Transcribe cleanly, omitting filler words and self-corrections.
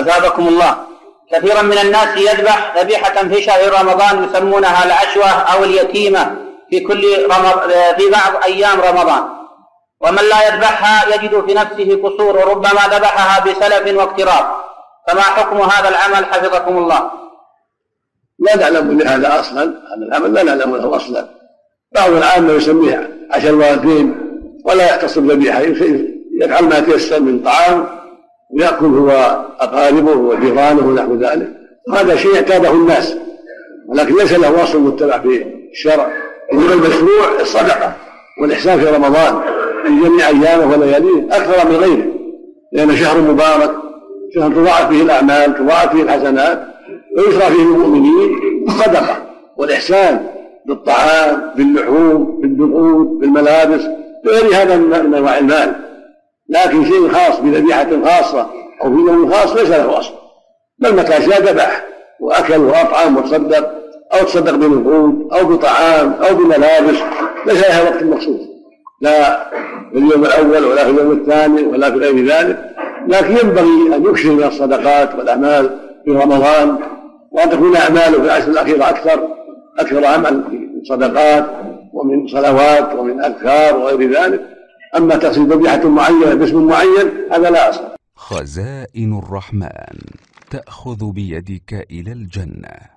أثابكم الله. كثيرا من الناس يذبح ذبيحة في شهر رمضان يسمونها العشوة أو اليتيمة في بعض أيام رمضان، ومن لا يذبحها يجد في نفسه قصور وربما ذبحها بسلف واقتراب، فما حكم هذا العمل حفظكم الله؟ لا نعلم لهذا أصلا، هذا العمل لا نعلم له أصلا. بعض العامة يسميها عشاء الوالدين ولا يقتصد ذبيحة، يفعل ما تيسر من طعام ويأكل هو أقاربه وجيرانه ونحو ذلك، هذا شيء اعتاده الناس ولكن ليس له أصل متبع في الشرع. إنما المشروع الصدقة والإحسان في رمضان في جميع أيامه ولياليه أكثر من غيره، لأن شهر مبارك، شهر تضاعف فيه الأعمال، تضاعف فيه الحسنات، ويشرع فيه المؤمنين الصدقة والإحسان بالطعام، باللحوم، بالنقود، بالملابس، وغير هذا من أنواع المال. لكن شيء خاص بذبيحة خاصة أو في يوم خاص ليس له أصل، بل متى شاء ذبح وأكل وأطعم وتصدق، أو تصدق بنقود أو بطعام أو بملابس، ليس لها وقت مخصوص، لا في اليوم الأول ولا في اليوم الثاني ولا في غير ذلك. لكن ينبغي أن يكثر من الصدقات والأعمال في رمضان، وأن تكون أعماله في العشر الأخيرة أكثر عمل من صدقات ومن صلوات ومن أذكار وغير ذلك. أما تقصد ذبيحة معينة باسم معين هذا لا أصل. خزائن الرحمن تأخذ بيدك إلى الجنة.